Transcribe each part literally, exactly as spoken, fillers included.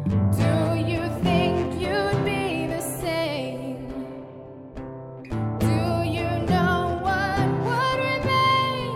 Do you think you'd be the same? Do you know what would remain?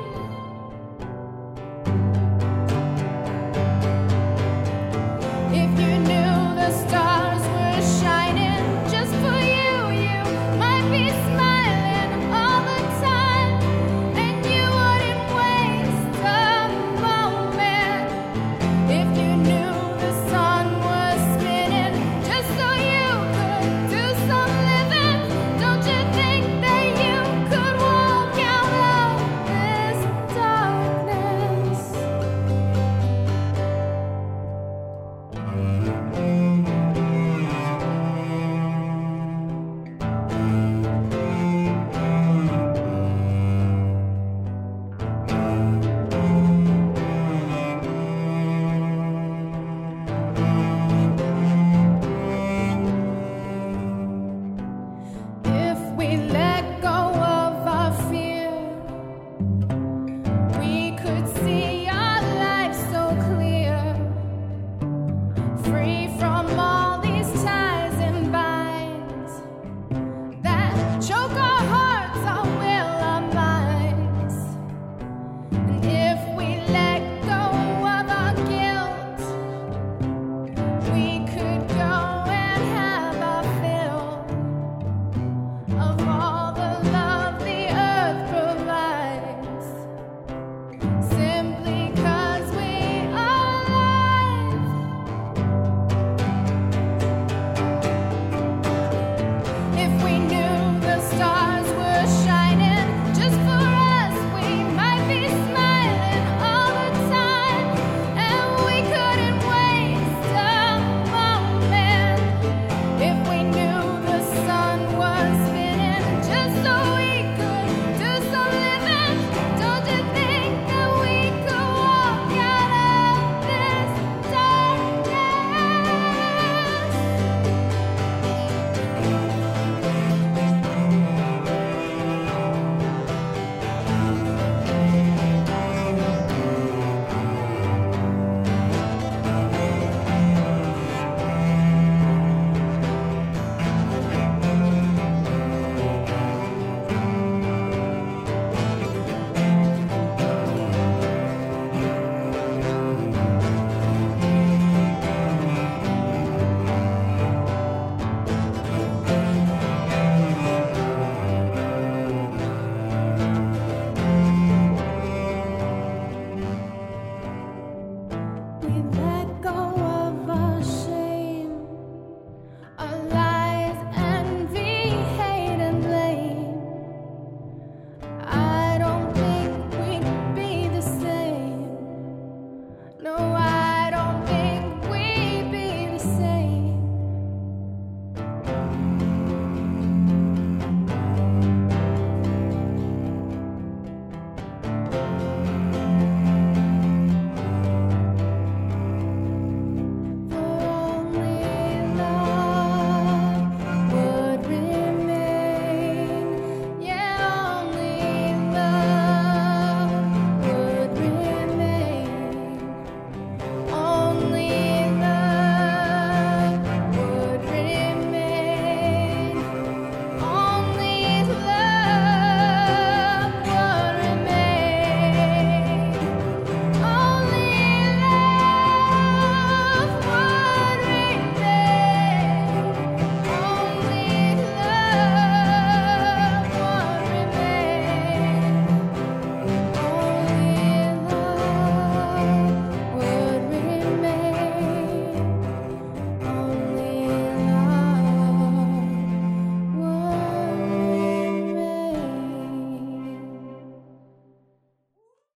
If you knew the stars were shining just for you, you might be smiling all the time, and you wouldn't waste a moment. If you knew the sun was spinning just so you could do some living, don't you think that you could walk out of this darkness? If we let go of our fear, we could see our lives so clear, free from